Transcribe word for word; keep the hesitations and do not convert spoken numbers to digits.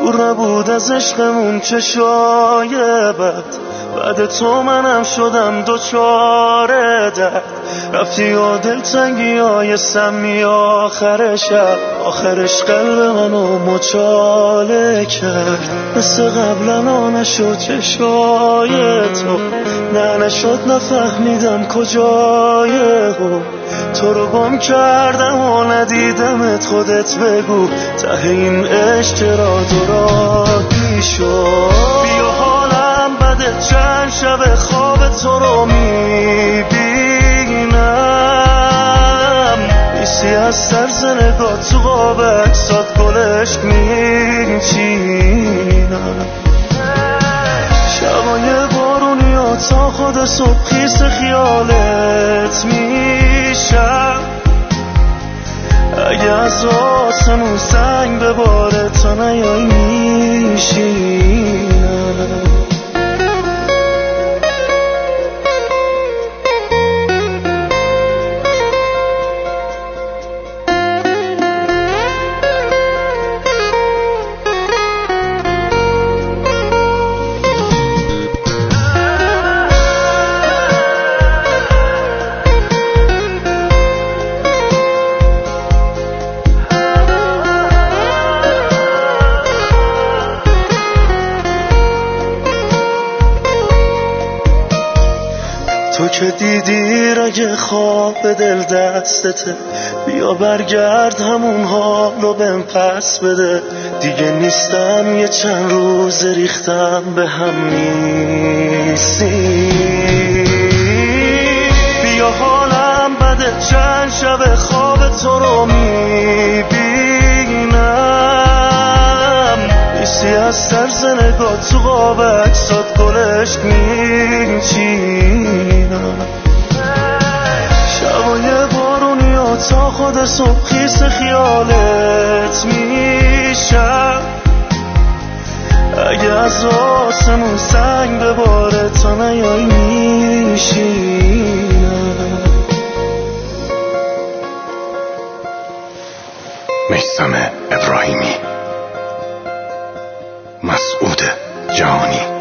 دور نبود از عشقمون چشای بد، بعد تو منم شدم دوچاره درد. رفتی و دلتنگی های سمی آخر شب، آخرش قلب منو مچاله کرد. مثل قبلا نشد چشای تو، نه نشد نفهمیدم کجای او. تو رو گم کردم و ندیدمت، خودت بگو ته این عشق چرا دورانی شد. بیا حالم بده، چند شب خواب تو رو میبینم، نیستی از سرز نگاه تو قاب اکسات گلش میچینم. شبای بارونی ها تا خود صبح خیس خیالت میشم. اگه از آسمون سنگ بباره تا نیای میشینم. تو که دیدی رگ خواب دل دستته، بیا برگرد همون حالو بهم پس بده. دیگه نیستم یه چند روز ریختم به هم نیستی. بیا حالم بده، چند شب خواب تو رو میبینم، نیستی از سرز نگاه تو قاب اکسات گلش میچینم. شبای بارونی ها تا خود صبح خیس خیالت میشم. اگه از آسمون سنگ بباره تا نیای میشینم. میثم ابراهیمی، مسعود جهانی.